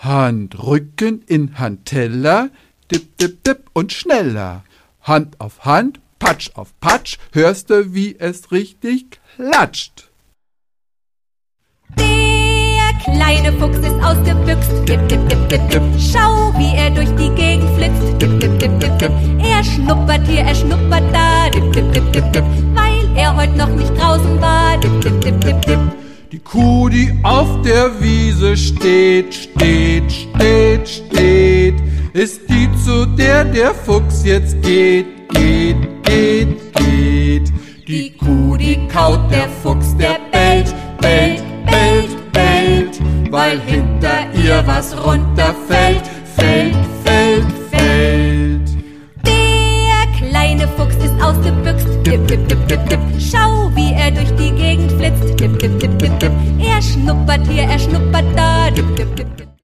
Handrücken in Handteller, dip, dip, dip und schneller. Hand auf Hand, Patsch auf Patsch, hörst du, wie es richtig klatscht. Der kleine Fuchs ist ausgebüxt, dip, dip, dip, dip, dip. Schau, wie er durch die Gegend flitzt, dip, dip, dip, dip, dip. Er schnuppert hier, er schnuppert da, dip, dip, dip, dip, dip. Weil er heute noch nicht draußen war, dip, dip, dip, dip, dip. Die Kuh, die auf der Wiese steht, steht, steht, steht, ist die, zu der der Fuchs jetzt geht, geht, geht, geht. Die Kuh, die kaut, der Fuchs, der bellt, bellt, bellt, bellt, weil hinter ihr was runterfällt.